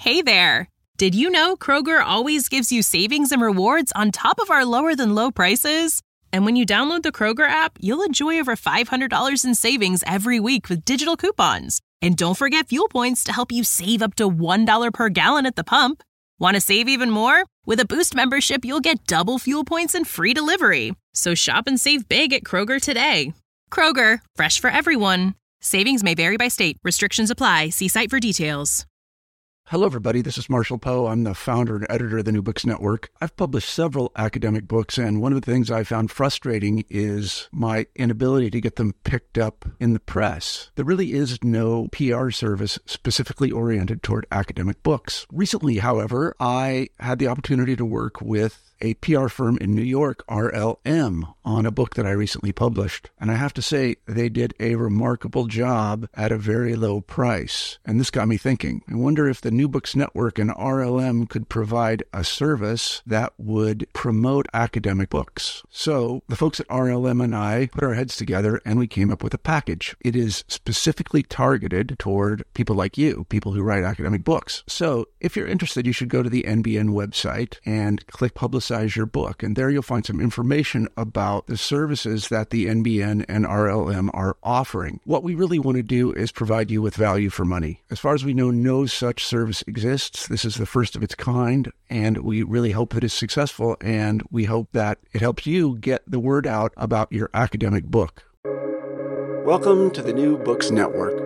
Hey there! Did you know Kroger always gives you savings and rewards on top of our lower-than-low prices? And when you download the Kroger app, you'll enjoy over $500 in savings every week with digital coupons. And don't forget fuel points to help you save up to $1 per gallon at the pump. Want to save even more? With a Boost membership, you'll get double fuel points and free delivery. So shop and save big at Kroger today. Kroger, fresh for everyone. Savings may vary by state. Restrictions apply. See site for details. Hello, everybody. This is Marshall Poe. I'm the founder and editor of the New Books Network. I've published several academic books, and one of the things I found frustrating is my inability to get them picked up in the press. There really is no PR service specifically oriented toward academic books. Recently, however, I had the opportunity to work with a PR firm in New York, RLM, on a book that I recently published. And I have to say, they did a remarkable job at a very low price. And this got me thinking. I wonder if the New Books Network and RLM could provide a service that would promote academic books. So the folks at RLM and I put our heads together and we came up with a package. It is specifically targeted toward people like you, people who write academic books. So if you're interested, you should go to the NBN website and click Publicize Your Book. And there you'll find some information about the services that the NBN and RLM are offering. What we really want to do is provide you with value for money. As far as we know, no such service exists. This is the first of its kind, and we really hope that it's successful, and we hope that it helps you get the word out about your academic book. Welcome to the New Books Network.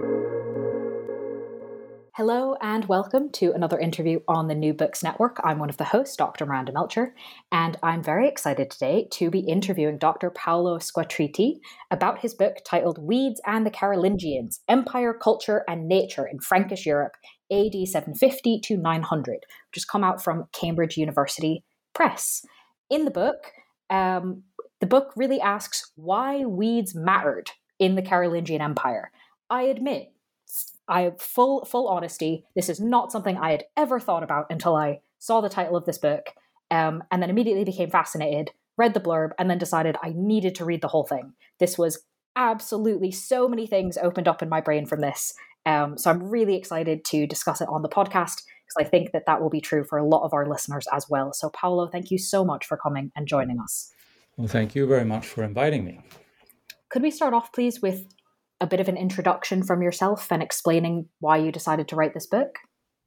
Hello and welcome to another interview on the New Books Network. I'm one of the hosts, Dr. Miranda Melcher, and I'm very excited today to be interviewing Dr. Paolo Squatriti about his book titled Weeds and the Carolingians, Empire, Culture and Nature in Frankish Europe, AD 750 to 900, which has come out from Cambridge University Press. In the book really asks why weeds mattered in the Carolingian Empire. I admit, I have full honesty, this is not something I had ever thought about until I saw the title of this book, and then immediately became fascinated, read the blurb, and then decided I needed to read the whole thing. This was absolutely so many things opened up in my brain from this. So I'm really excited to discuss it on the podcast, because I think that will be true for a lot of our listeners as well. So Paolo, thank you so much for coming and joining us. Well, thank you very much for inviting me. Could we start off, please, with a bit of an introduction from yourself and explaining why you decided to write this book?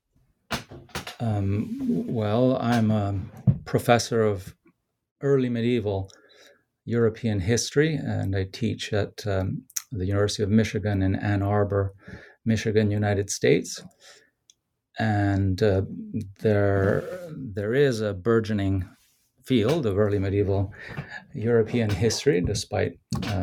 Well, I'm a professor of early medieval European history, and I teach at the University of Michigan in Ann Arbor, Michigan, United States. And there is a burgeoning field of early medieval European history, despite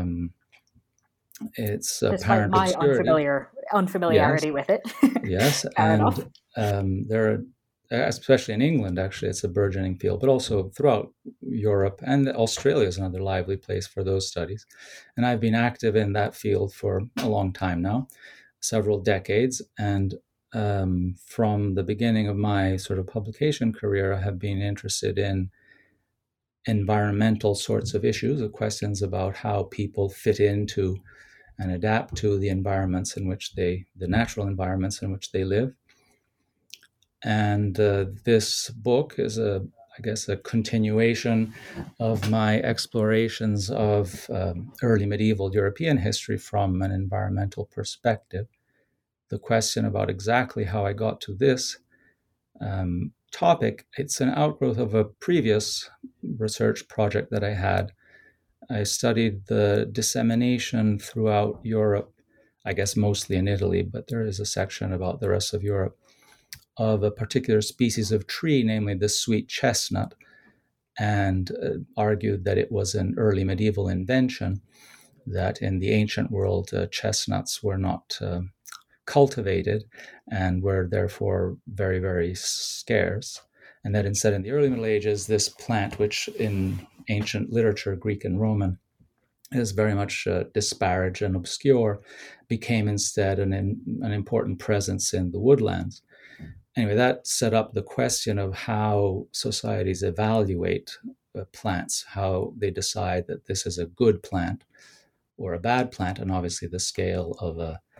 its apparent my obscurity. unfamiliarity with it. Yes, and there are, especially in England, actually, it's a burgeoning field, but also throughout Europe, and Australia is another lively place for those studies. And I've been active in that field for a long time now, several decades, and from the beginning of my sort of publication career, I have been interested in environmental sorts of issues, of questions about how people fit into and adapt to the environments in which the natural environments in which they live. And this book is I guess a continuation of my explorations of early medieval European history from an environmental perspective. The question about exactly how I got to this topic, it's an outgrowth of a previous research project that I had. I studied the dissemination throughout Europe, I guess mostly in Italy, but there is a section about the rest of Europe, of a particular species of tree, namely the sweet chestnut, and argued that it was an early medieval invention, that in the ancient world, chestnuts were not cultivated and were therefore very, very scarce. And that instead in the early Middle Ages, this plant, which in ancient literature, Greek and Roman, is very much disparaged and obscure, became instead an important presence in the woodlands. Anyway, that set up the question of how societies evaluate plants, how they decide that this is a good plant or a bad plant, and obviously the scale of a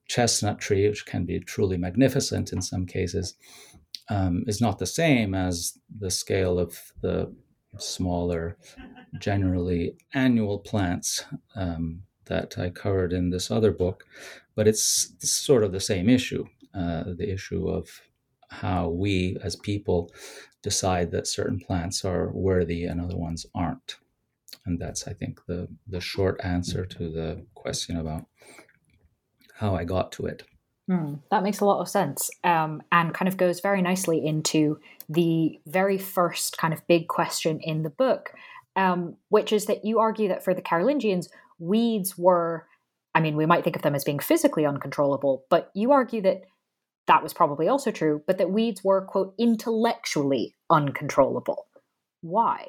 chestnut tree, which can be truly magnificent in some cases, is not the same as the scale of the smaller, generally annual plants that I covered in this other book. But it's sort of the same issue, the issue of how we as people decide that certain plants are worthy and other ones aren't. And that's, I think, the short answer to the question about how I got to it. That makes a lot of sense, and kind of goes very nicely into the very first kind of big question in the book, which is that you argue that for the Carolingians, weeds were, I mean, we might think of them as being physically uncontrollable, but you argue that that was probably also true, but that weeds were, quote, intellectually uncontrollable. Why?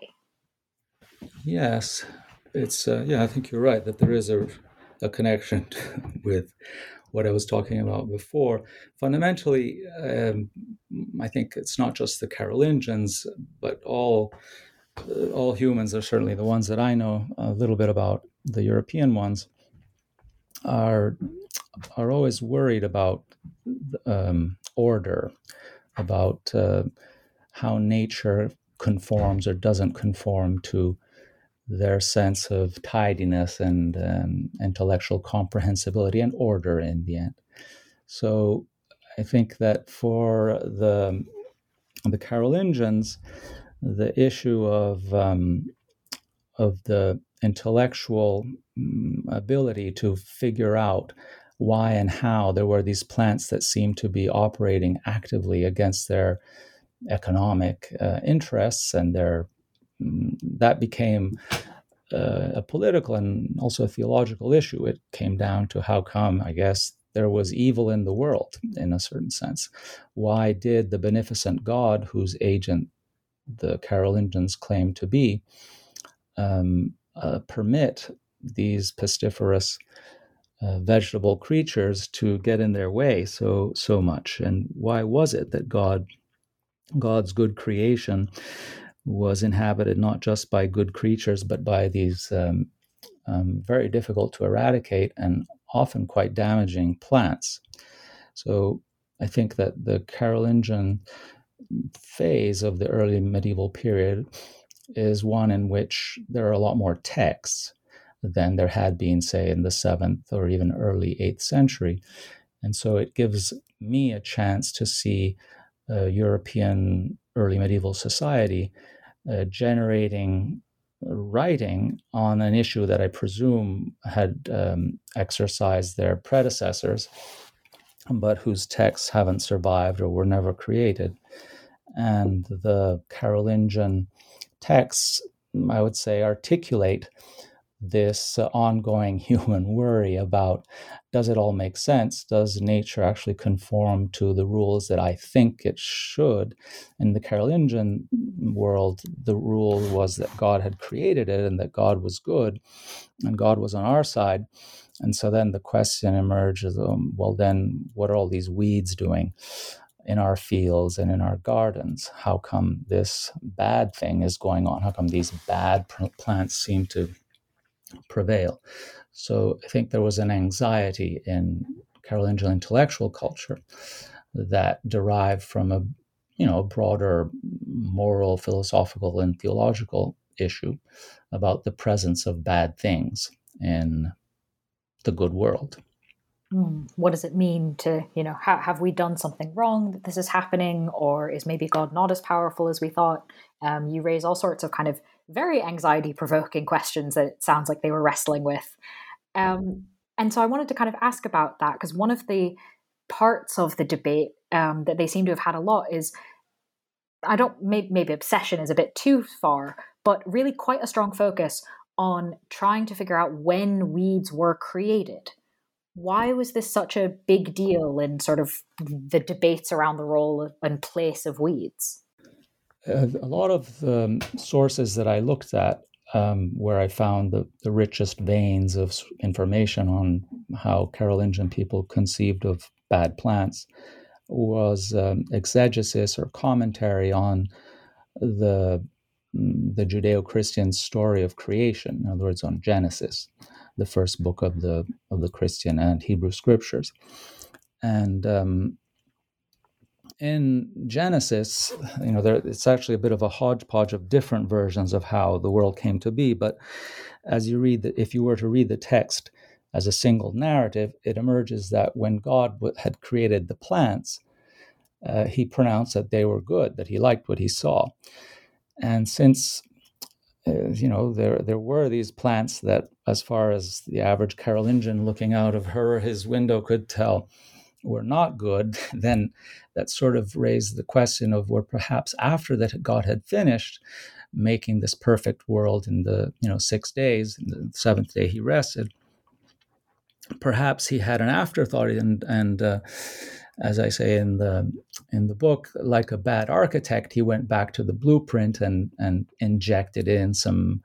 Yes, it's I think you're right that there is a connection with what I was talking about before. Fundamentally, I think it's not just the Carolingians, but all humans, are certainly the ones that I know a little bit about, the European ones, are always worried about order, about how nature conforms or doesn't conform to their sense of tidiness and intellectual comprehensibility and order in the end. So I think that for the Carolingians, the issue of the intellectual ability to figure out why and how there were these plants that seemed to be operating actively against their economic interests, and that became a political and also a theological issue. It came down to how come, I guess, there was evil in the world in a certain sense. Why did the beneficent God, whose agent the Carolingians claimed to be, permit these pestiferous vegetable creatures to get in their way so much? And why was it that God's good creation was inhabited not just by good creatures, but by these very difficult to eradicate and often quite damaging plants? So I think that the Carolingian phase of the early medieval period is one in which there are a lot more texts than there had been, say, in the 7th or even early 8th century. And so it gives me a chance to see European early medieval society generating writing on an issue that I presume had exercised their predecessors, but whose texts haven't survived or were never created. And the Carolingian texts, I would say, articulate this ongoing human worry about, does it all make sense? Does nature actually conform to the rules that I think it should? In the Carolingian world, the rule was that God had created it and that God was good and God was on our side. And so then the question emerges, well, then what are all these weeds doing in our fields and in our gardens? How come this bad thing is going on? How come these bad plants seem to prevail? So I think there was an anxiety in Carolingian intellectual culture that derived from a broader moral, philosophical, and theological issue about the presence of bad things in the good world. What does it mean to, have we done something wrong that this is happening, or is maybe God not as powerful as we thought? You raise all sorts of kind of very anxiety-provoking questions that it sounds like they were wrestling with. And so I wanted to kind of ask about that, because one of the parts of the debate that they seem to have had a lot is, maybe obsession is a bit too far, but really quite a strong focus on trying to figure out when weeds were created. Why was this such a big deal in sort of the debates around the role and place of weeds? A lot of the sources that I looked at, where I found the richest veins of information on how Carolingian people conceived of bad plants, was exegesis or commentary on the Judeo-Christian story of creation, in other words, on Genesis. the first book of the Christian and Hebrew scriptures. And in Genesis, it's actually a bit of a hodgepodge of different versions of how the world came to be. But as you read, if you were to read the text as a single narrative, it emerges that when God had created the plants, he pronounced that they were good, that he liked what he saw. And since there were these plants that, as far as the average Carolingian looking out of her or his window could tell, were not good, then that sort of raised the question of, where perhaps after that God had finished making this perfect world in the 6 days, in the seventh day he rested, perhaps he had an afterthought, and as I say in the book, like a bad architect, he went back to the blueprint and injected in some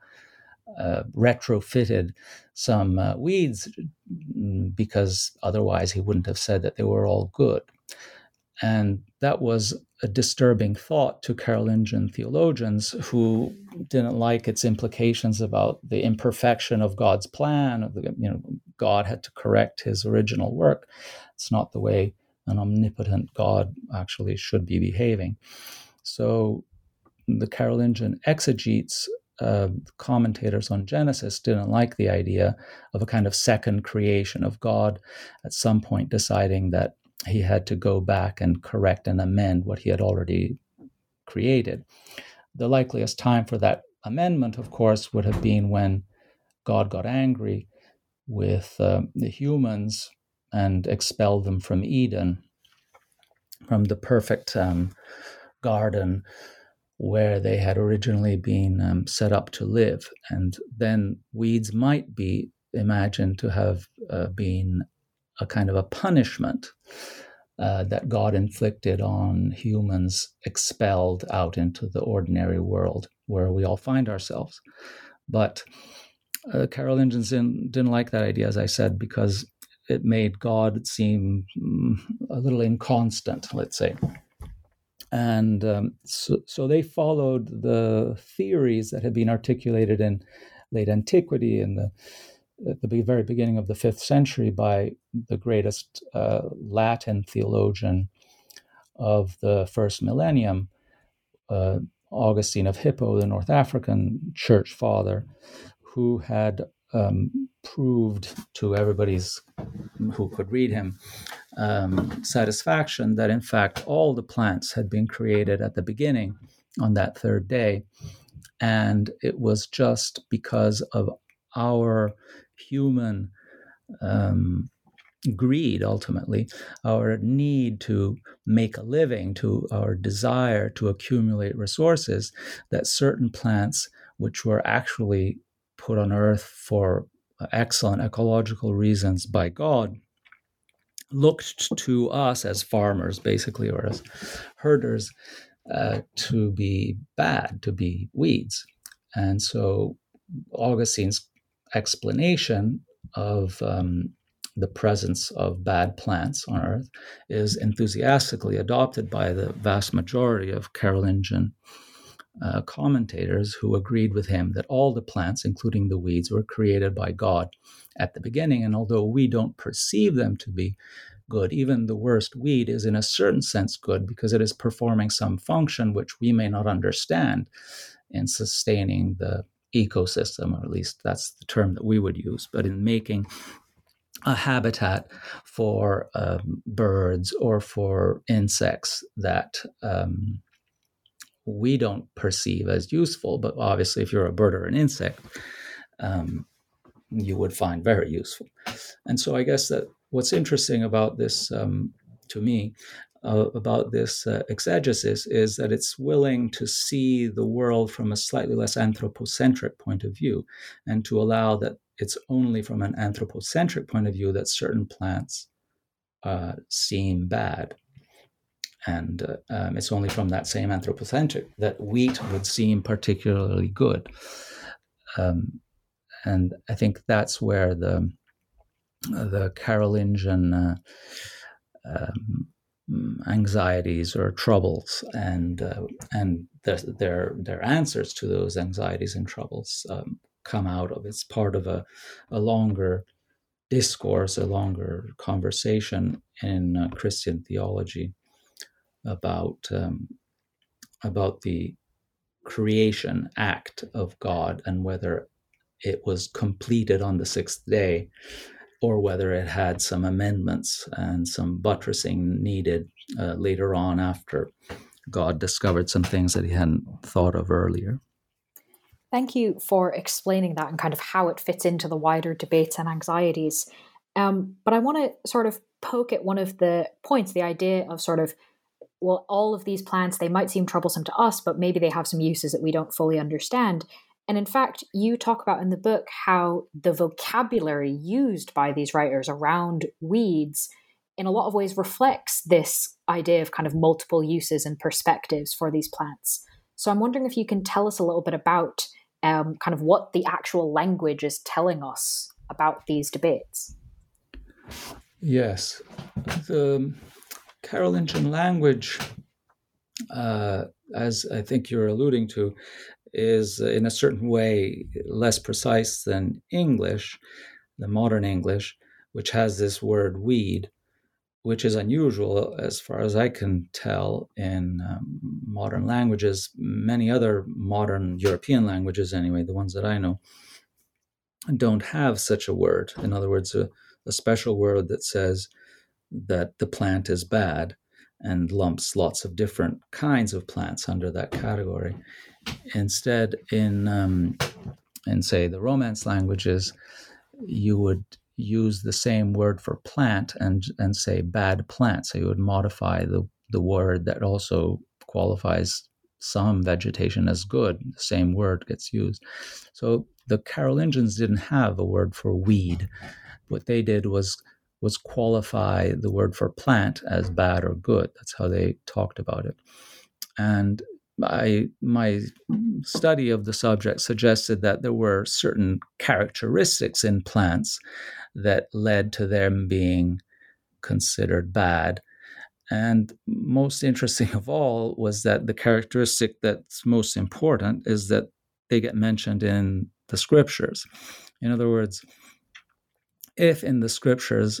retrofitted some weeds, because otherwise he wouldn't have said that they were all good. And that was a disturbing thought to Carolingian theologians who didn't like its implications about the imperfection of God's plan. God had to correct his original work. It's not the way an omnipotent God actually should be behaving. So the Carolingian exegetes, commentators on Genesis, didn't like the idea of a kind of second creation of God at some point deciding that he had to go back and correct and amend what he had already created. The likeliest time for that amendment, of course, would have been when God got angry with the humans and expelled them from Eden, from the perfect garden where they had originally been set up to live. And then weeds might be imagined to have been a kind of a punishment that God inflicted on humans expelled out into the ordinary world where we all find ourselves. But Carolingians didn't like that idea, as I said, because it made God seem a little inconstant, let's say. And so they followed the theories that had been articulated in late antiquity, at the very beginning of the 5th century, by the greatest Latin theologian of the first millennium, Augustine of Hippo, the North African church father, who had proved to everybody's who could read him satisfaction that in fact all the plants had been created at the beginning on that third day, and it was just because of our human greed, ultimately, our need to make a living, to our desire to accumulate resources, that certain plants, which were actually put on earth for excellent ecological reasons by God, looked to us as farmers, basically, or as herders, to be bad, to be weeds. And so Augustine's explanation of the presence of bad plants on earth is enthusiastically adopted by the vast majority of Carolingian commentators, who agreed with him that all the plants, including the weeds, were created by God at the beginning. And although we don't perceive them to be good, even the worst weed is in a certain sense good, because it is performing some function which we may not understand in sustaining the ecosystem, or at least that's the term that we would use, but in making a habitat for birds or for insects that we don't perceive as useful. But obviously, if you're a bird or an insect, you would find very useful. And so I guess that what's interesting about this, to me, about this exegesis, is that it's willing to see the world from a slightly less anthropocentric point of view, and to allow that it's only from an anthropocentric point of view that certain plants seem bad. And it's only from that same anthropocentric that wheat would seem particularly good. And I think that's where the Carolingian anxieties or troubles and their answers to those anxieties and troubles come out of. It's part of a longer discourse, a longer conversation in Christian theology about the creation act of God and whether it was completed on the sixth day, or whether it had some amendments and some buttressing needed later on after God discovered some things that he hadn't thought of earlier. Thank you for explaining that and kind of how it fits into the wider debates and anxieties. But I want to sort of poke at one of the points, the idea of sort of, well, all of these plants, they might seem troublesome to us, but maybe they have some uses that we don't fully understand. And in fact, you talk about in the book how the vocabulary used by these writers around weeds in a lot of ways reflects this idea of kind of multiple uses and perspectives for these plants. So I'm wondering if you can tell us a little bit about kind of what the actual language is telling us about these debates. Yes. The Carolingian language, as I think you're alluding to, is in a certain way less precise than English, the modern English, which has this word weed, which is unusual as far as I can tell in modern languages. Many other modern European languages, anyway, the ones that I know, don't have such a word. In other words, a special word that says that the plant is bad and lumps lots of different kinds of plants under that category. Instead, in say the Romance languages, you would use the same word for plant and say bad plant. So you would modify the word that also qualifies some vegetation as good. The same word gets used. So the Carolingians didn't have a word for weed. What they did was qualify the word for plant as bad or good. That's how they talked about it. And my study of the subject suggested that there were certain characteristics in plants that led to them being considered bad. And most interesting of all was that the characteristic that's most important is that they get mentioned in the scriptures. In other words, if in the scriptures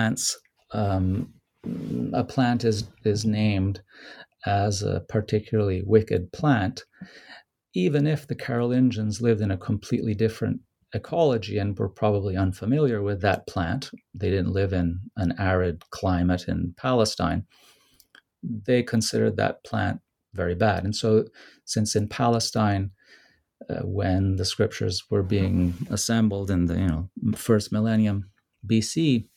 a plant is named as a particularly wicked plant, even if the Carolingians lived in a completely different ecology and were probably unfamiliar with that plant, they didn't live in an arid climate in Palestine, they considered that plant very bad. And so since in Palestine, when the scriptures were being assembled in the first millennium BC,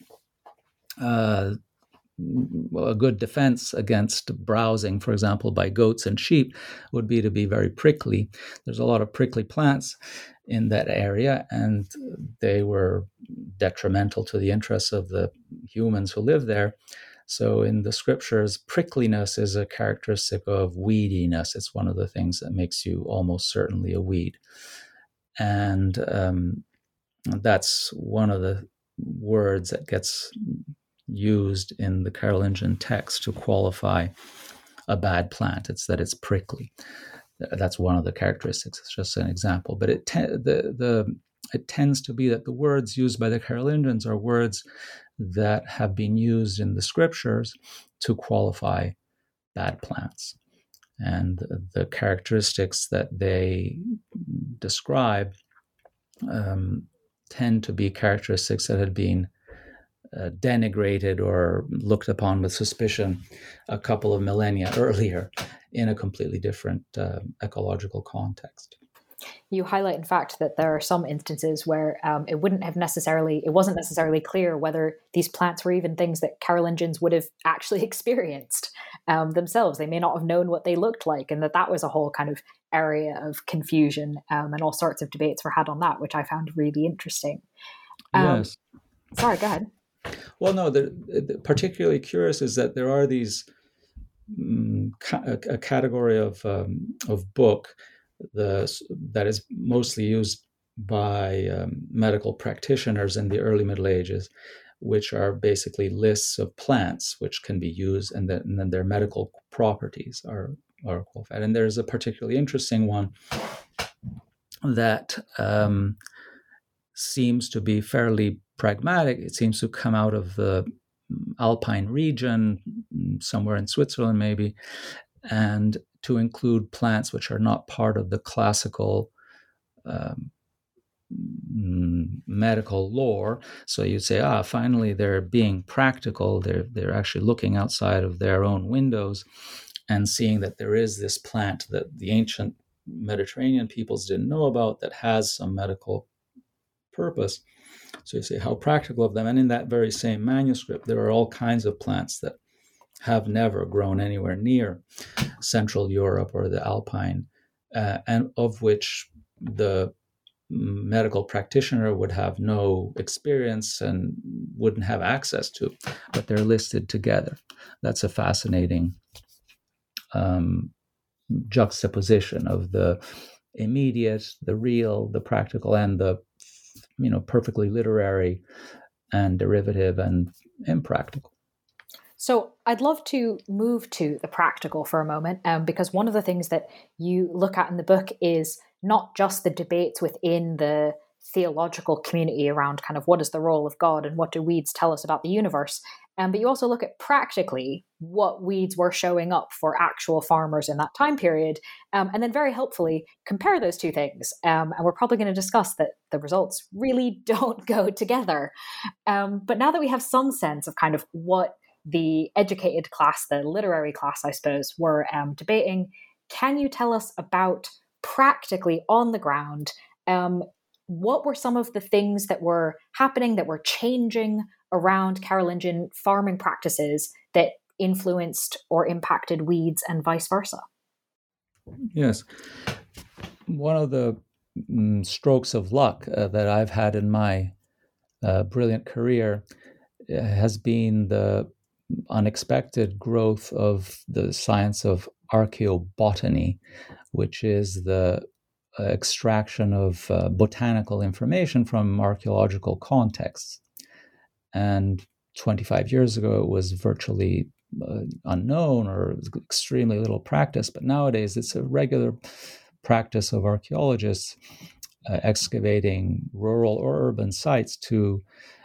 a good defense against browsing, for example, by goats and sheep would be to be very prickly. There's a lot of prickly plants in that area, and they were detrimental to the interests of the humans who live there. So in the scriptures, prickliness is a characteristic of weediness. It's one of the things that makes you almost certainly a weed. And that's one of the words that gets used in the Carolingian text to qualify a bad plant. It's that it's prickly. That's one of the characteristics. It's just an example. But it tends to be that the words used by the Carolingians are words that have been used in the scriptures to qualify bad plants. And the characteristics that they describe tend to be characteristics that had been denigrated or looked upon with suspicion a couple of millennia earlier in a completely different ecological context. You highlight, in fact, that there are some instances where it wasn't necessarily clear whether these plants were even things that Carolingians would have actually experienced themselves. They may not have known what they looked like, and that was a whole kind of area of confusion, and all sorts of debates were had on that, which I found really interesting. Yes. Sorry, go ahead. Well, no, particularly curious is that there are these a category of book that is mostly used by medical practitioners in the early Middle Ages, which are basically lists of plants which can be used, and then their medical properties are qualified. And there's a particularly interesting one that seems to be fairly pragmatic. It seems to come out of the Alpine region, somewhere in Switzerland maybe, and to include plants which are not part of the classical medical lore. So you'd say, finally they're being practical. They're actually looking outside of their own windows and seeing that there is this plant that the ancient Mediterranean peoples didn't know about that has some medical purpose. So you say, how practical of them. And in that very same manuscript, there are all kinds of plants that have never grown anywhere near Central Europe or the Alpine, and of which the medical practitioner would have no experience and wouldn't have access to, but they're listed together. That's a fascinating juxtaposition of the immediate, the real, the practical, and the perfectly literary and derivative and impractical. So I'd love to move to the practical for a moment, because one of the things that you look at in the book is not just the debates within the theological community around kind of what is the role of God and what do weeds tell us about the universe, but you also look at practically what weeds were showing up for actual farmers in that time period, and then very helpfully compare those two things. And we're probably going to discuss that the results really don't go together. But now that we have some sense of kind of what the educated class, the literary class, I suppose, were debating, can you tell us about practically on the ground, what were some of the things that were happening, that were changing around Carolingian farming practices that influenced or impacted weeds and vice versa? Yes. One of the strokes of luck that I've had in my brilliant career has been the unexpected growth of the science of archaeobotany, which is the extraction of botanical information from archaeological contexts. And 25 years ago, it was virtually unknown or extremely little practice. But nowadays, it's a regular practice of archaeologists excavating rural or urban sites to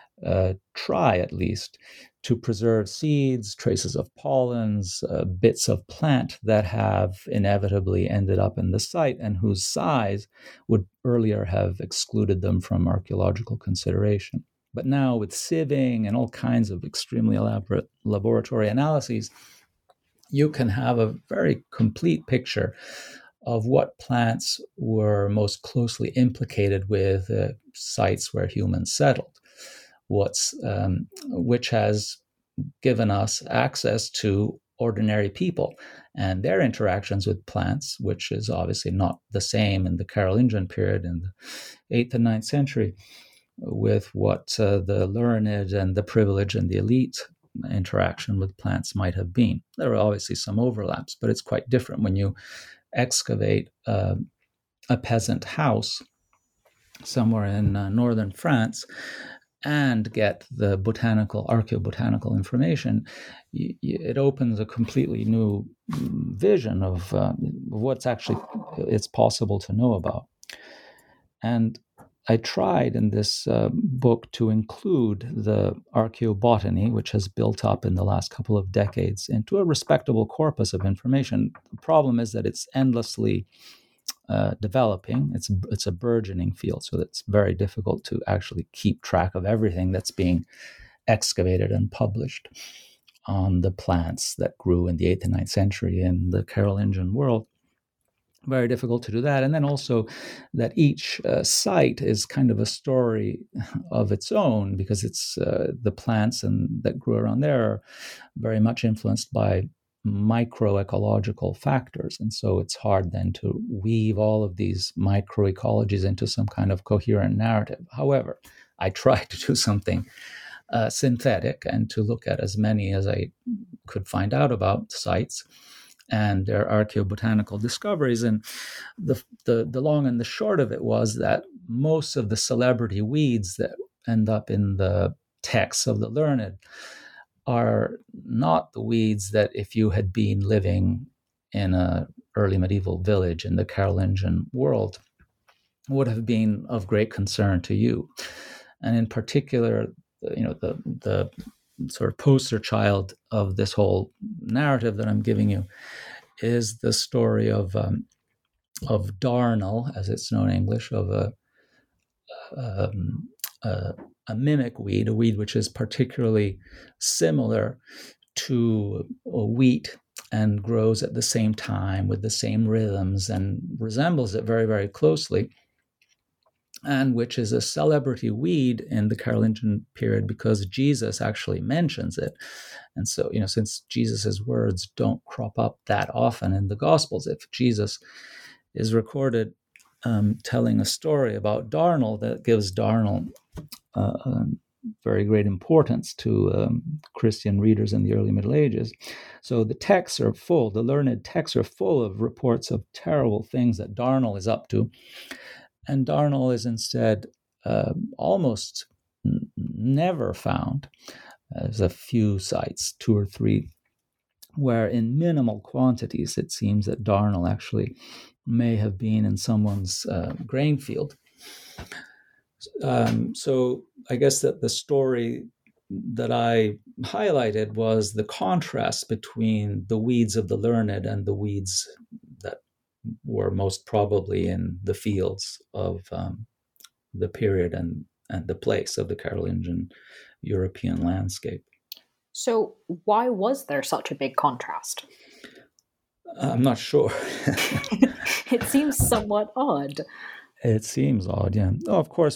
try, at least, to preserve seeds, traces of pollens, bits of plant that have inevitably ended up in the site and whose size would earlier have excluded them from archaeological consideration. But now with sieving and all kinds of extremely elaborate laboratory analyses, you can have a very complete picture of what plants were most closely implicated with sites where humans settled, which has given us access to ordinary people and their interactions with plants, which is obviously not the same in the Carolingian period in the 8th and 9th century, with what the learned and the privileged and the elite interaction with plants might have been. There are obviously some overlaps, but it's quite different when you excavate a peasant house somewhere in northern France and get the archaeobotanical information. It opens a completely new vision of what's actually it's possible to know about. And I tried in this book to include the archaeobotany, which has built up in the last couple of decades into a respectable corpus of information. The problem is that it's endlessly developing. It's a burgeoning field, so it's very difficult to actually keep track of everything that's being excavated and published on the plants that grew in the 8th and 9th century in the Carolingian world. Very difficult to do that. And then also that each site is kind of a story of its own, because it's the plants that grew around there are very much influenced by microecological factors. And so it's hard then to weave all of these microecologies into some kind of coherent narrative. However, I tried to do something synthetic and to look at as many as I could find out about sites and their archaeobotanical discoveries. And the long and the short of it was that most of the celebrity weeds that end up in the texts of the learned are not the weeds that if you had been living in an early medieval village in the Carolingian world, would have been of great concern to you. And in particular, the sort of poster child of this whole narrative that I'm giving you is the story of darnel, as it's known in English, of a mimic weed, a weed which is particularly similar to wheat and grows at the same time with the same rhythms and resembles it very, very closely, and which is a celebrity weed in the Carolingian period because Jesus actually mentions it. And so, since Jesus's words don't crop up that often in the Gospels, if Jesus is recorded telling a story about darnel, that gives darnel very great importance to Christian readers in the early Middle Ages. So the learned texts are full of reports of terrible things that darnel is up to. And darnel is instead almost never found. There's a few sites, 2 or 3, where in minimal quantities it seems that darnel actually may have been in someone's grain field. So I guess that the story that I highlighted was the contrast between the weeds of the learned and the weeds that were most probably in the fields of the period and the place of the Carolingian European landscape. So why was there such a big contrast? I'm not sure. It seems somewhat odd. It seems odd, yeah. Oh, of course,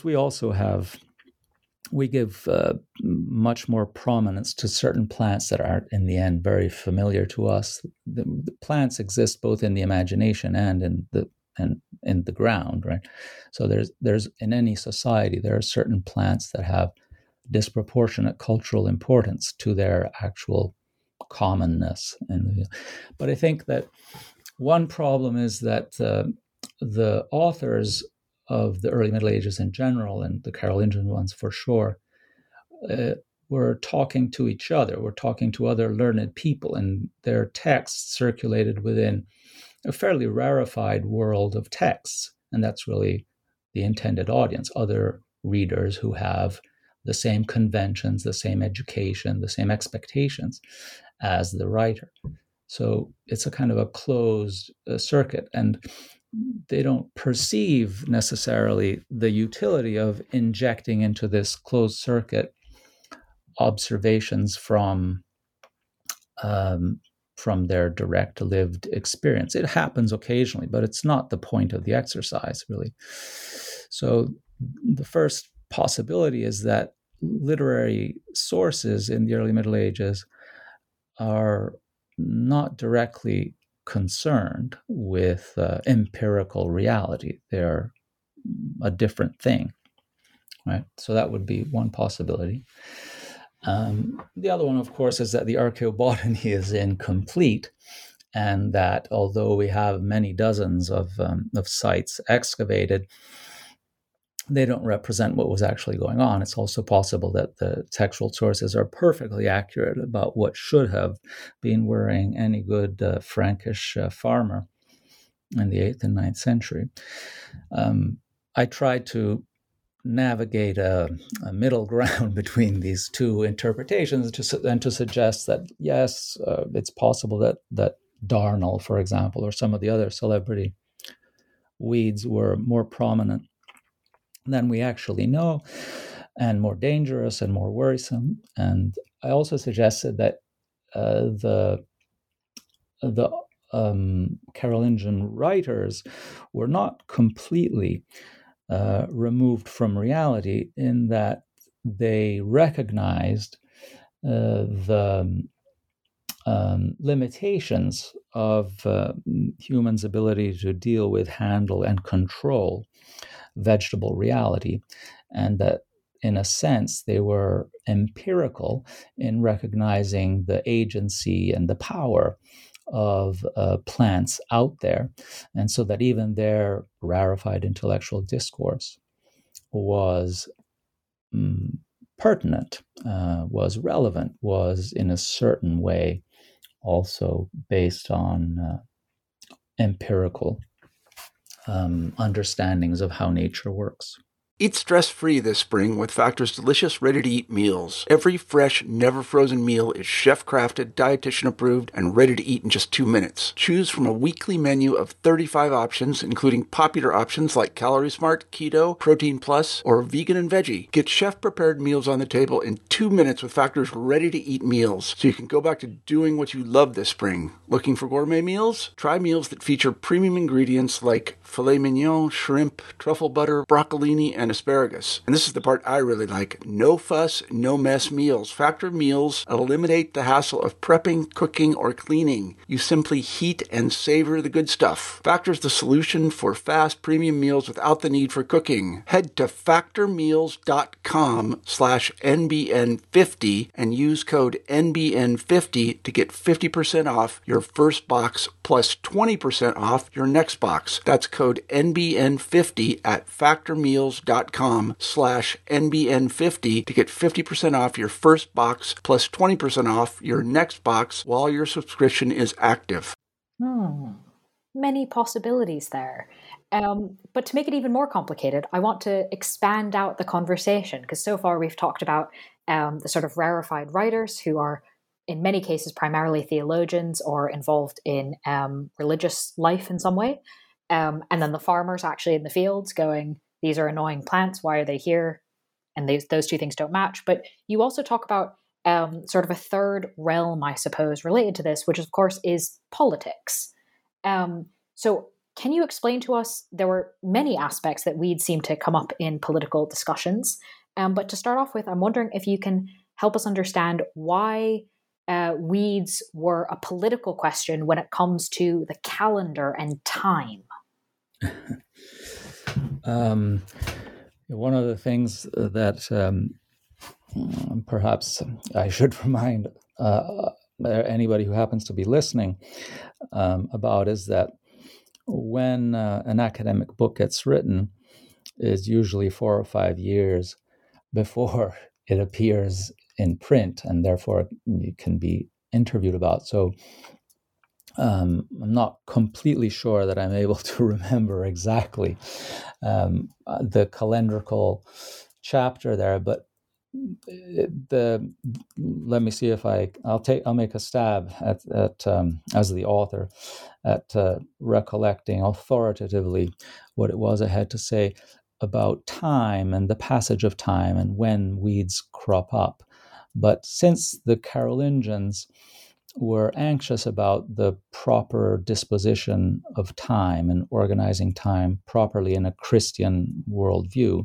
we give much more prominence to certain plants that are, in the end, very familiar to us. The plants exist both in the imagination and in the ground, right? So there's in any society there are certain plants that have disproportionate cultural importance to their actual commonness. But I think that one problem is that the authors of the early Middle Ages in general, and the Carolingian ones for sure, were talking to each other, were talking to other learned people, and their texts circulated within a fairly rarefied world of texts. And that's really the intended audience, other readers who have the same conventions, the same education, the same expectations as the writer. So it's a kind of a closed circuit, and they don't perceive necessarily the utility of injecting into this closed circuit observations from their direct lived experience. It happens occasionally, but it's not the point of the exercise, really. So the first possibility is that literary sources in the early Middle Ages are not directly concerned with empirical reality. They're a different thing, right? So that would be one possibility. The other one, of course, is that the archaeobotany is incomplete, and that although we have many dozens of sites excavated, they don't represent what was actually going on. It's also possible that the textual sources are perfectly accurate about what should have been worrying any good Frankish farmer in the 8th and 9th century. I tried to navigate a middle ground between these two interpretations and to suggest that, yes, it's possible that darnel, for example, or some of the other celebrity weeds were more prominent than we actually know, and more dangerous and more worrisome. And I also suggested that the Carolingian writers were not completely removed from reality, in that they recognized the limitations of humans' ability to deal with, handle, and control vegetable reality, and that in a sense they were empirical in recognizing the agency and the power of plants out there, and so that even their rarefied intellectual discourse was pertinent, was relevant, was in a certain way also based on empirical understandings of how nature works. Eat stress-free this spring with Factor's delicious, ready-to-eat meals. Every fresh, never-frozen meal is chef-crafted, dietitian-approved, and ready to eat in just 2 minutes. Choose from a weekly menu of 35 options, including popular options like Calorie Smart, Keto, Protein Plus, or Vegan and Veggie. Get chef-prepared meals on the table in 2 minutes with Factor's ready-to-eat meals, so you can go back to doing what you love this spring. Looking for gourmet meals? Try meals that feature premium ingredients like filet mignon, shrimp, truffle butter, broccolini, and asparagus. And this is the part I really like. No fuss, no mess meals. Factor meals eliminate the hassle of prepping, cooking, or cleaning. You simply heat and savor the good stuff. Factor's the solution for fast premium meals without the need for cooking. Head to factormeals.com/NBN50 and use code NBN50 to get 50% off your first box plus 20% off your next box. That's code NBN50 at factormeals.com/NBN50 to get 50% off your first box plus 20% off your next box while your subscription is active. Many possibilities there. But to make it even more complicated, I want to expand out the conversation, because so far we've talked about the sort of rarefied writers who are in many cases primarily theologians or involved in religious life in some way. And then the farmers actually in the fields going, these are annoying plants, why are they here? And those two things don't match. But you also talk about sort of a third realm, I suppose, related to this, which of course is politics. So can you explain to us, there were many aspects that weeds seem to come up in political discussions. But to start off with, I'm wondering if you can help us understand why weeds were a political question when it comes to the calendar and time. One of the things that perhaps I should remind anybody who happens to be listening about is that when an academic book gets written, is usually 4 or 5 years before it appears in print, and therefore it can be interviewed about. So I'm not completely sure that I'm able to remember exactly the calendrical chapter there, but let me see if I'll make a stab at as the author at recollecting authoritatively what it was I had to say about time and the passage of time and when weeds crop up. But since the Carolingians were anxious about the proper disposition of time and organizing time properly in a Christian worldview,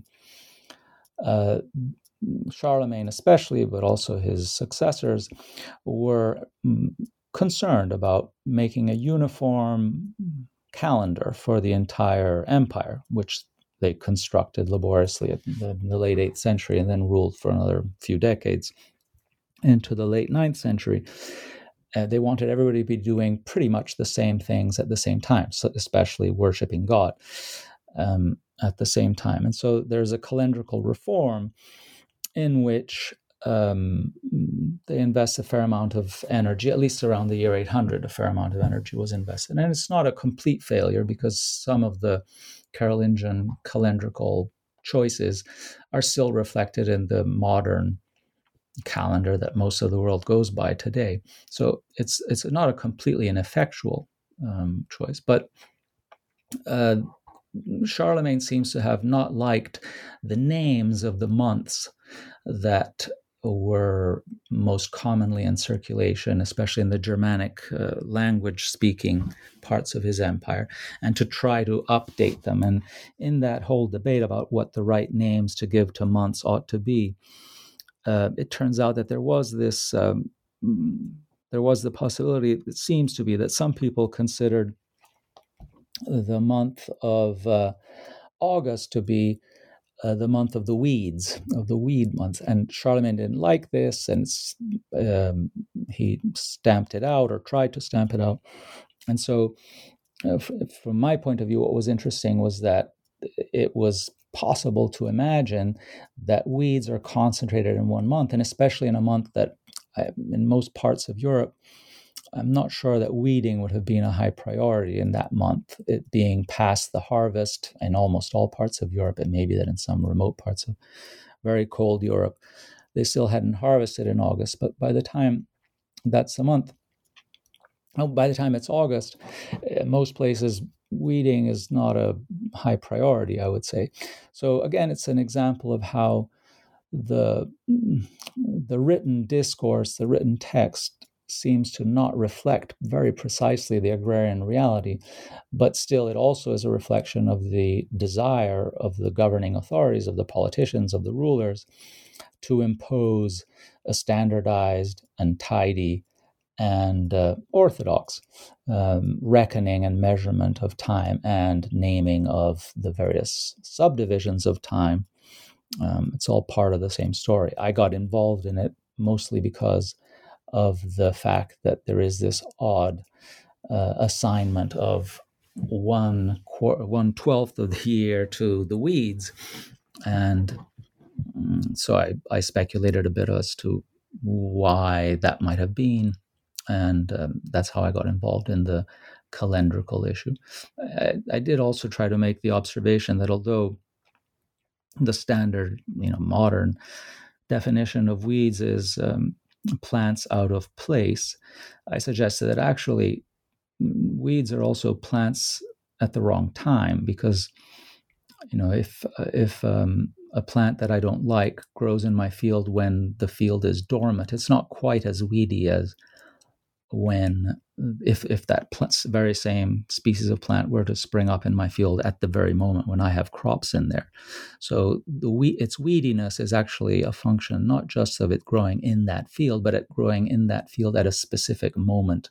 Charlemagne especially, but also his successors, were concerned about making a uniform calendar for the entire empire, which they constructed laboriously in the late 8th century and then ruled for another few decades into the late 9th century. They wanted everybody to be doing pretty much the same things at the same time, so especially worshiping God at the same time. And so there's a calendrical reform in which they invest a fair amount of energy, at least around the year 800, a fair amount of energy was invested. And it's not a complete failure because some of the Carolingian calendrical choices are still reflected in the modern calendar that most of the world goes by today. So it's not a completely ineffectual choice, but Charlemagne seems to have not liked the names of the months that were most commonly in circulation, especially in the Germanic language-speaking parts of his empire, and to try to update them. And in that whole debate about what the right names to give to months ought to be, it turns out that there was the possibility, it seems to be, that some people considered the month of August to be the month of the weeds, of the weed month. And Charlemagne didn't like this, and he stamped it out or tried to stamp it out. And so from my point of view, what was interesting was that it was possible to imagine that weeds are concentrated in one month, and especially in a month that in most parts of Europe I'm not sure that weeding would have been a high priority in that month, it being past the harvest in almost all parts of Europe. It may be that in some remote parts of very cold Europe, they still hadn't harvested in August. But by the time that's a month, by the time it's August, most places weeding is not a high priority, I would say. So again, it's an example of how the written discourse, the written text, seems to not reflect very precisely the agrarian reality, but still it also is a reflection of the desire of the governing authorities, of the politicians, of the rulers, to impose a standardized and tidy and orthodox reckoning and measurement of time and naming of the various subdivisions of time. It's all part of the same story. I got involved in it mostly because of the fact that there is this odd assignment of 1/12 of the year to the weeds. And so I speculated a bit as to why that might have been. And that's how I got involved in the calendrical issue. I did also try to make the observation that although the standard, modern definition of weeds is plants out of place, I suggested that actually weeds are also plants at the wrong time, because if a plant that I don't like grows in my field when the field is dormant, it's not quite as weedy as if that very same species of plant were to spring up in my field at the very moment when I have crops in there. So its weediness is actually a function not just of it growing in that field, but it growing in that field at a specific moment.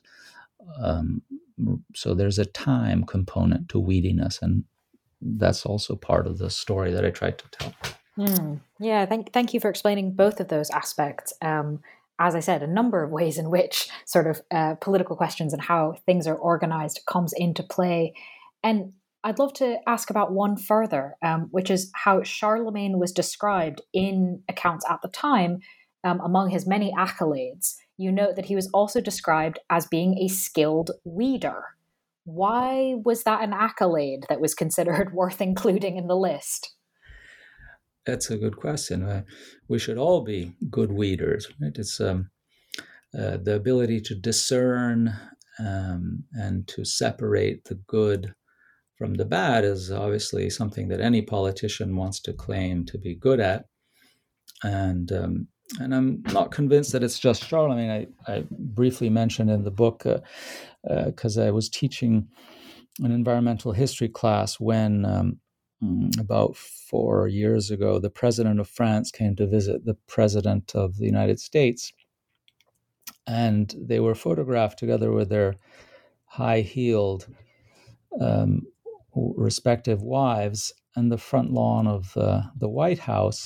So there's a time component to weediness, and that's also part of the story that I tried to tell. Yeah, thank you for explaining both of those aspects. As I said, a number of ways in which sort of political questions and how things are organized comes into play. And I'd love to ask about one further, which is how Charlemagne was described in accounts at the time. Among his many accolades, you note that he was also described as being a skilled weeder. Why was that an accolade that was considered worth including in the list? That's a good question. We should all be good weeders, right? It's the ability to discern and to separate the good from the bad is obviously something that any politician wants to claim to be good at. And I'm not convinced that it's just Charlemagne. I briefly mentioned in the book, because I was teaching an environmental history class when about 4 years ago, the president of France came to visit the president of the United States, and they were photographed together with their high-heeled respective wives on the front lawn of the White House,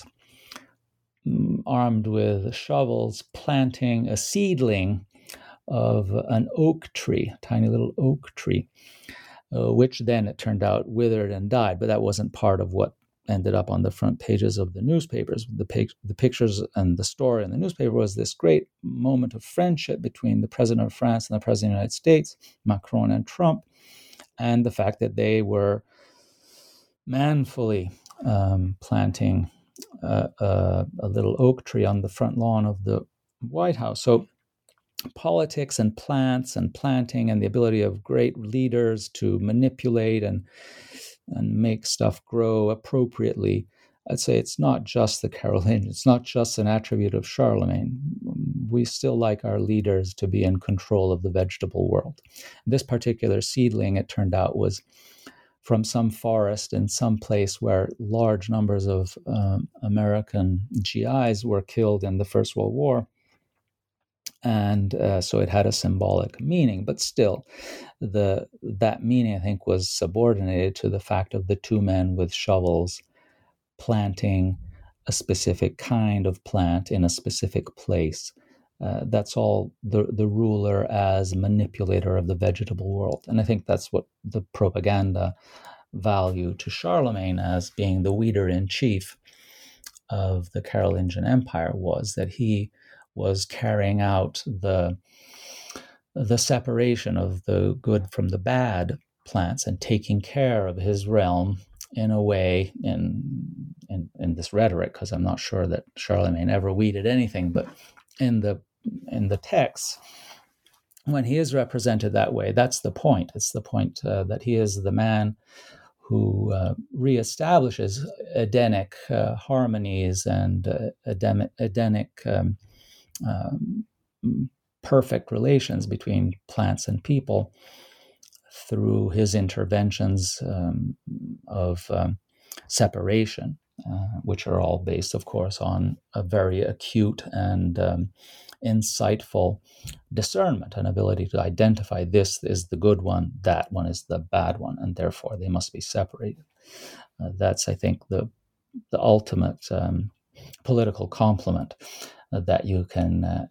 armed with shovels, planting a seedling of an oak tree, a tiny little oak tree, which then it turned out withered and died. But that wasn't part of what ended up on the front pages of the newspapers. The pictures and the story in the newspaper was this great moment of friendship between the president of France and the president of the United States, Macron and Trump, and the fact that they were manfully planting a little oak tree on the front lawn of the White House. So politics and plants and planting and the ability of great leaders to manipulate and make stuff grow appropriately, I'd say it's not just the Carolingians. It's not just an attribute of Charlemagne. We still like our leaders to be in control of the vegetable world. This particular seedling, it turned out, was from some forest in some place where large numbers of American GIs were killed in the First World War. And so it had a symbolic meaning, but still, that meaning, I think, was subordinated to the fact of the two men with shovels planting a specific kind of plant in a specific place. That's all the ruler as manipulator of the vegetable world. And I think that's what the propaganda value to Charlemagne as being the weeder-in-chief of the Carolingian Empire was, that he was carrying out the the separation of the good from the bad plants and taking care of his realm in a way in this rhetoric, because I'm not sure that Charlemagne ever weeded anything, but in the text, when he is represented that way, that's the point. It's the point that he is the man who reestablishes Edenic harmonies and Edenic perfect relations between plants and people through his interventions of separation, which are all based, of course, on a very acute and insightful discernment, an ability to identify this is the good one, that one is the bad one, and therefore they must be separated. That's, I think, the ultimate political compliment that you can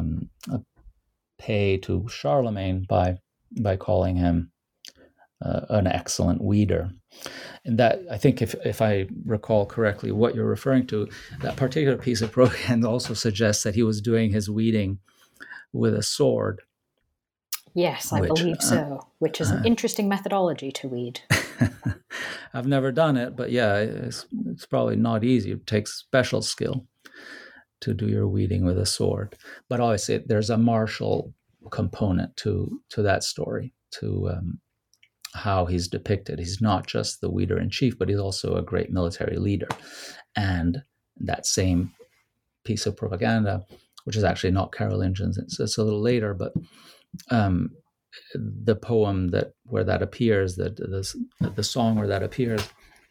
pay to Charlemagne by calling him an excellent weeder. And that, I think, if I recall correctly, what you're referring to, that particular piece of propaganda also suggests that he was doing his weeding with a sword. Yes, I believe so, which is an interesting methodology to weed. I've never done it, but yeah, it's probably not easy. It takes special skill to do your weeding with a sword. But obviously, there's a martial component to that story, to how he's depicted. He's not just the weeder in chief, but he's also a great military leader. And that same piece of propaganda, which is actually not Carolingian, it's a little later, but the poem where that appears, the song where that appears,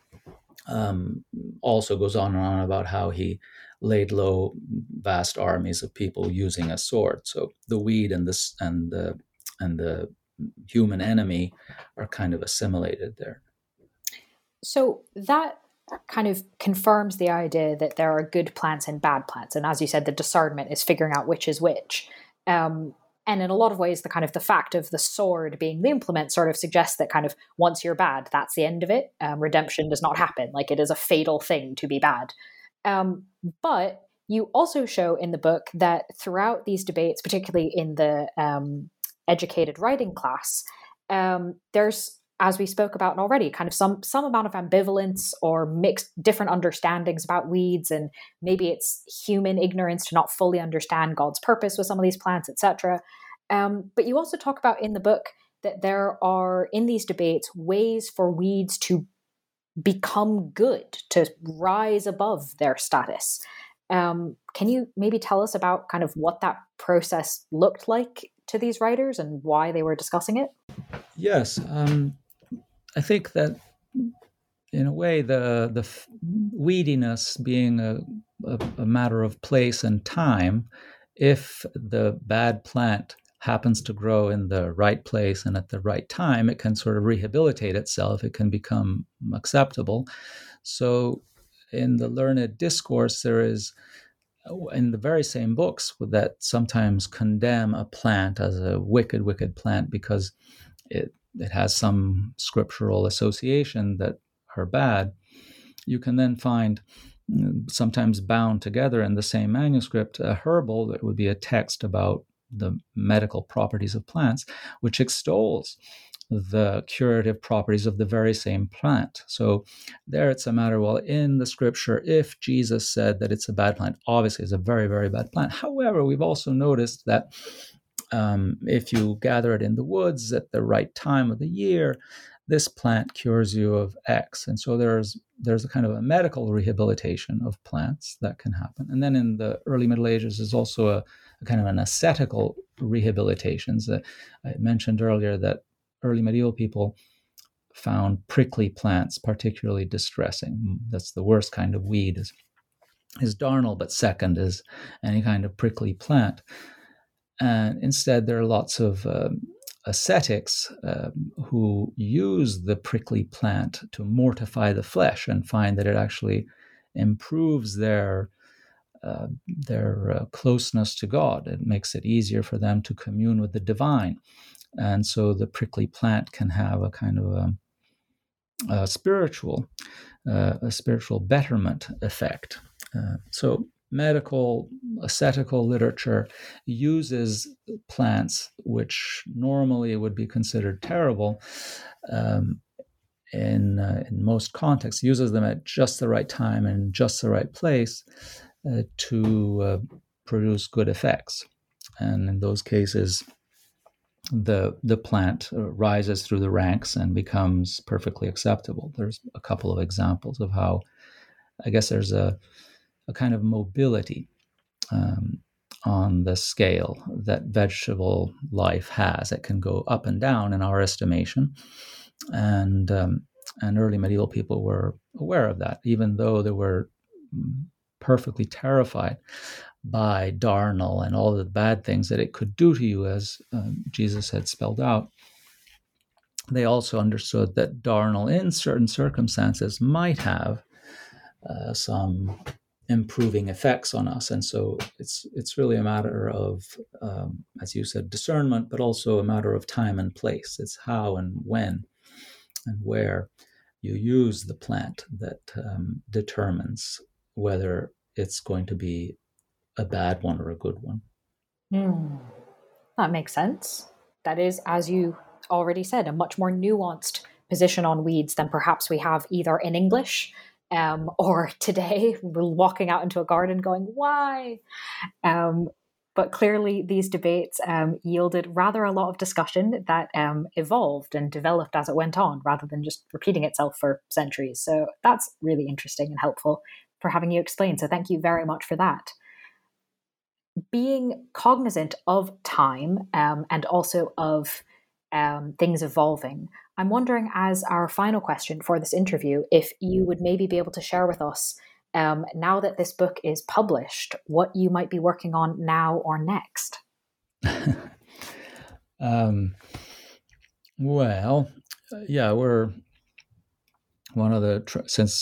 also goes on and on about how he laid low vast armies of people using a sword. So the weed and the human enemy are kind of assimilated there. So that kind of confirms the idea that there are good plants and bad plants. And as you said, the discernment is figuring out which is which. And in a lot of ways, the fact of the sword being the implement sort of suggests that kind of once you're bad, that's the end of it. Redemption does not happen. Like, it is a fatal thing to be bad. But you also show in the book that throughout these debates, particularly in the educated writing class, there's, as we spoke about already, kind of some amount of ambivalence or mixed different understandings about weeds, and maybe it's human ignorance to not fully understand God's purpose with some of these plants, etc. But you also talk about in the book that there are, in these debates, ways for weeds to become good, to rise above their status. Can you maybe tell us about kind of what that process looked like to these writers and why they were discussing it? Yes. I think that in a way, the weediness being a matter of place and time, if the bad plant happens to grow in the right place and at the right time, it can sort of rehabilitate itself. It can become acceptable. So in the learned discourse, there is, in the very same books that sometimes condemn a plant as a wicked, wicked plant because it has some scriptural association that are bad, you can then find, sometimes bound together in the same manuscript, a herbal that would be a text about the medical properties of plants, which extols the curative properties of the very same plant. So there it's a matter, well, in the scripture, if Jesus said that it's a bad plant, obviously it's a very, very bad plant. However, we've also noticed that if you gather it in the woods at the right time of the year, this plant cures you of X. And so there's a kind of a medical rehabilitation of plants that can happen. And then in the early Middle Ages, there's also a kind of an ascetical rehabilitations. I mentioned earlier that early medieval people found prickly plants particularly distressing. That's the worst kind of weed is darnel, but second is any kind of prickly plant. And instead, there are lots of ascetics who use the prickly plant to mortify the flesh and find that it actually improves their closeness to God. It makes it easier for them to commune with the divine. And so the prickly plant can have a kind of a spiritual betterment effect. So medical, ascetical literature uses plants which normally would be considered terrible in most contexts, uses them at just the right time and just the right place to produce good effects. And in those cases, the plant rises through the ranks and becomes perfectly acceptable. There's a couple of examples of how, I guess, there's a kind of mobility on the scale that vegetable life has. It can go up and down in our estimation, and early medieval people were aware of that, even though they were perfectly terrified by darnel and all the bad things that it could do to you, as Jesus had spelled out. They also understood that darnel, in certain circumstances, might have some improving effects on us. And so it's really a matter of, as you said, discernment, but also a matter of time and place. It's how and when and where you use the plant that determines whether it's going to be a bad one or a good one. That makes sense. That is, as you already said, a much more nuanced position on weeds than perhaps we have either in English or today, we're walking out into a garden going, why? But clearly these debates yielded rather a lot of discussion that evolved and developed as it went on, rather than just repeating itself for centuries. So that's really interesting and helpful for having you explain. So thank you very much for that. Being cognizant of time and also of things evolving, I'm wondering, as our final question for this interview, if you would maybe be able to share with us, now that this book is published, what you might be working on now or next. Well, yeah, we're one of the,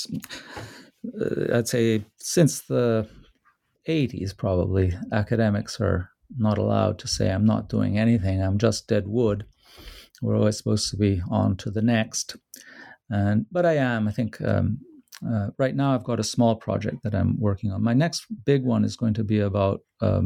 I'd say since the 80s, probably, academics are not allowed to say, I'm not doing anything, I'm just dead wood. We're always supposed to be on to the next. But I am, I think, right now I've got a small project that I'm working on. My next big one is going to be about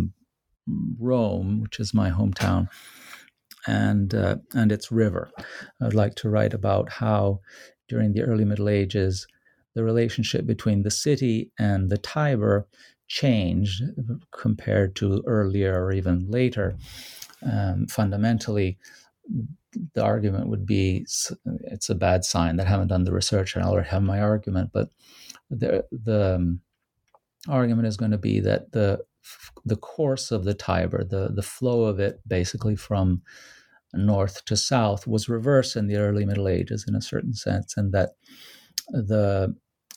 Rome, which is my hometown, and its river. I'd like to write about how during the early Middle Ages, the relationship between the city and the Tiber changed compared to earlier or even later. Fundamentally, the argument would be it's a bad sign that I haven't done the research and I already have my argument, but the argument is going to be that the course of the Tiber, the flow of it basically from north to south, was reversed in the early Middle Ages in a certain sense, and that the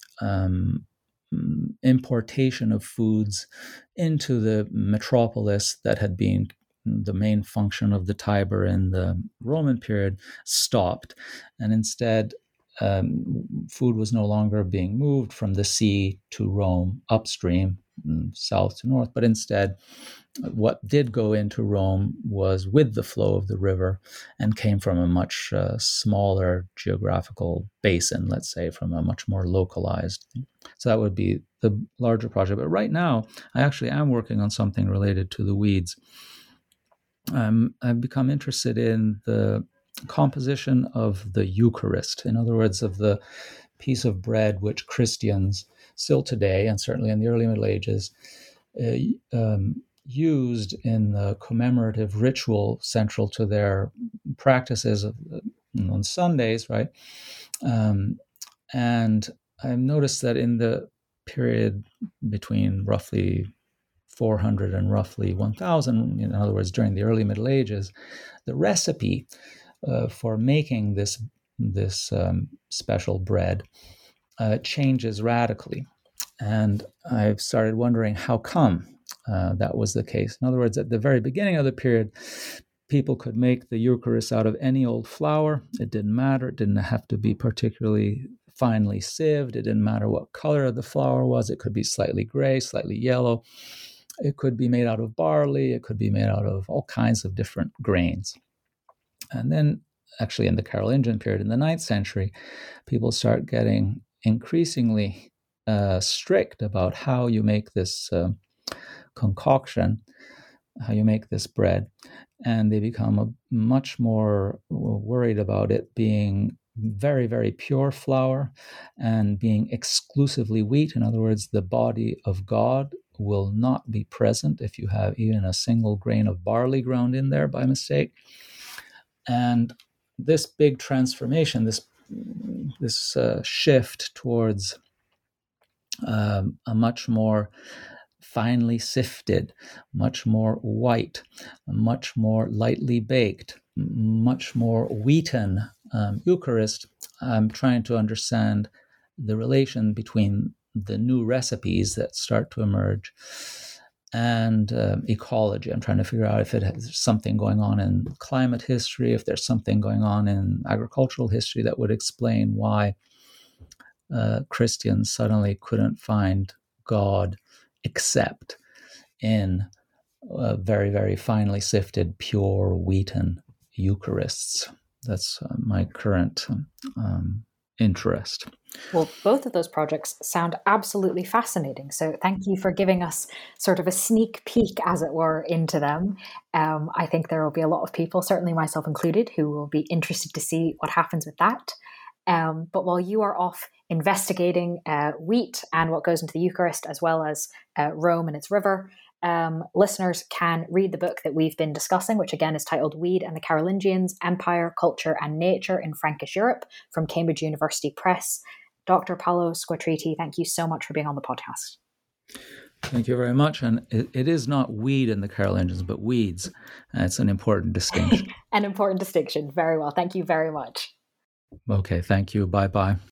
importation of foods into the metropolis that had been the main function of the Tiber in the Roman period stopped, and instead food was no longer being moved from the sea to Rome upstream, south to north, but instead what did go into Rome was with the flow of the river and came from a much smaller geographical basin, let's say, from a much more localized thing. So that would be the larger project. But right now, I actually am working on something related to the weeds. I've become interested in the composition of the Eucharist, in other words, of the piece of bread which Christians still today, and certainly in the early Middle Ages, used in the commemorative ritual central to their practices on Sundays, right? And I've noticed that in the period between roughly 400 and roughly 1000, in other words, during the early Middle Ages, the recipe for making this special bread changes radically. And I've started wondering how come that was the case. In other words, at the very beginning of the period, people could make the Eucharist out of any old flour. It didn't matter. It didn't have to be particularly finely sieved. It didn't matter what color the flour was. It could be slightly gray, slightly yellow. It could be made out of barley. It could be made out of all kinds of different grains. And then, actually, in the Carolingian period, in the 9th century, people start getting increasingly strict about how you make this concoction, how you make this bread, and they become much more worried about it being very, very pure flour and being exclusively wheat. In other words, the body of God will not be present if you have even a single grain of barley ground in there by mistake. And this big transformation, this shift towards a much more finely sifted, much more white, much more lightly baked, much more wheaten Eucharist, I'm trying to understand the relation between the new recipes that start to emerge and ecology. I'm trying to figure out if there's something going on in climate history, if there's something going on in agricultural history that would explain why Christians suddenly couldn't find God except in very, very finely sifted, pure wheaten Eucharists. That's my current interest. Well, both of those projects sound absolutely fascinating. So thank you for giving us sort of a sneak peek, as it were, into them. I think there will be a lot of people, certainly myself included, who will be interested to see what happens with that. But while you are off investigating wheat and what goes into the Eucharist, as well as Rome and its river, listeners can read the book that we've been discussing, which again is titled Weed and the Carolingians, Empire, Culture and Nature in Frankish Europe, from Cambridge University Press. Dr. Paolo Squatriti, thank you so much for being on the podcast. Thank you very much. And it is not weed in the Carolingians, but weeds. It's an important distinction. An important distinction. Very well. Thank you very much. Okay, thank you. Bye-bye.